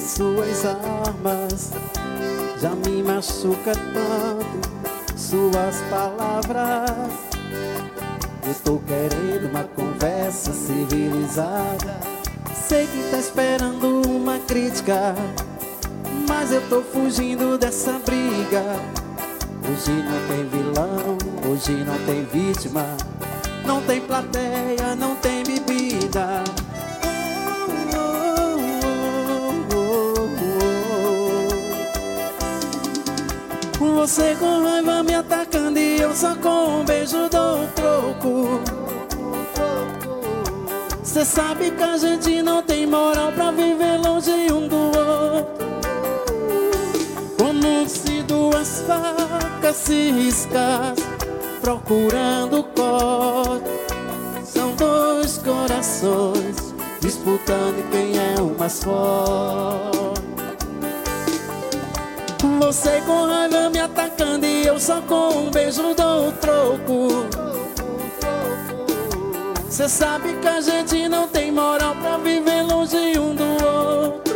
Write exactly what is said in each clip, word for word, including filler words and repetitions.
suas armas, já me machuca tanto suas palavras. Eu tô querendo uma conversa civilizada. Sei que tá esperando uma crítica, mas eu tô fugindo dessa briga. Hoje não tem vilão, hoje não tem vítima, não tem plateia, não tem bebida. Você com raiva me atacando e eu só com um beijo dou troco. Cê sabe que a gente não tem moral pra viver longe um do outro. Como se duas facas se riscassem procurando corte. São dois corações disputando quem é o mais forte. Você com raiva me atacando e eu só com um beijo dou troco. Cê sabe que a gente não tem moral pra viver longe um do outro.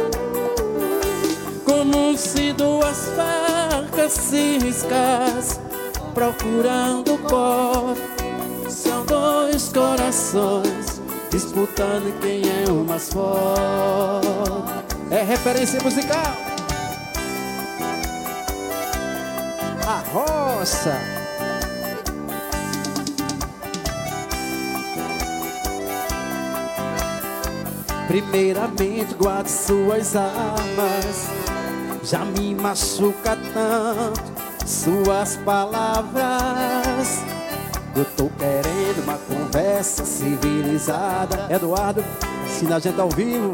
Como se duas facas se riscassem procurando corte. São dois corações disputando quem é o mais forte. É referência musical. A roça. Primeiramente guarde suas armas, já me machuca tanto suas palavras. Eu tô querendo uma conversa civilizada. Eduardo, ensina a gente ao vivo.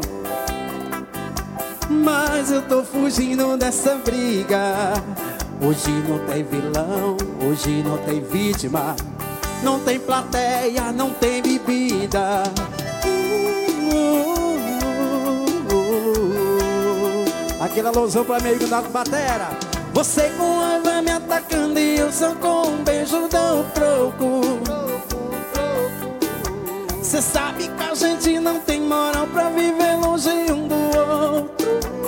Mas eu tô fugindo dessa briga. Hoje não tem vilão, hoje não tem vítima, não tem plateia, não tem bebida. uh, uh, uh, uh. Aquele alusão pra amigo da batera. Você com raiva me atacando e eu só com um beijo dou troco. Cê sabe que a gente não tem moral pra viver longe um do outro.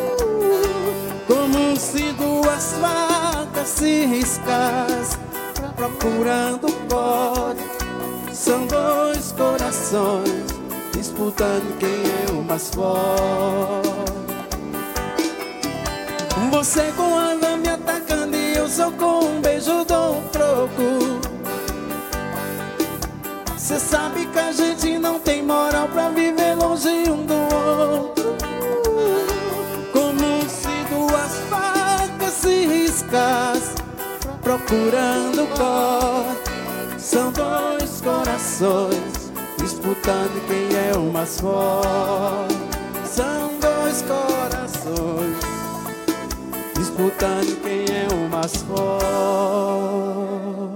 Como se duas facas se riscassem procurando corte. São dois corações disputando quem é o mais forte. Você com raiva me atacando e eu só com um beijo dou troco. Cê sabe que a gente não tem moral pra viver longe um do outro. Como se duas facas se riscassem procurando corte. São dois corações disputando quem é o mais forte. São dois corações disputando quem é o mais forte.